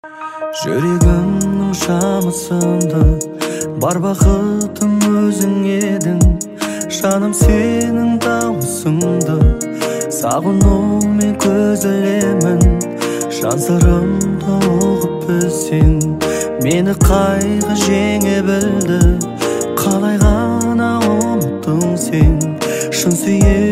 жүрегімнің шамы сынды, бар бақытым өзің едің. Жаным сенің дауысыңды сағынумен көз ілемін. Жан сырымды ұғып білсең, мені қайғы жеңе білді. Қалай ғана ұмыттың сен, шын сүйе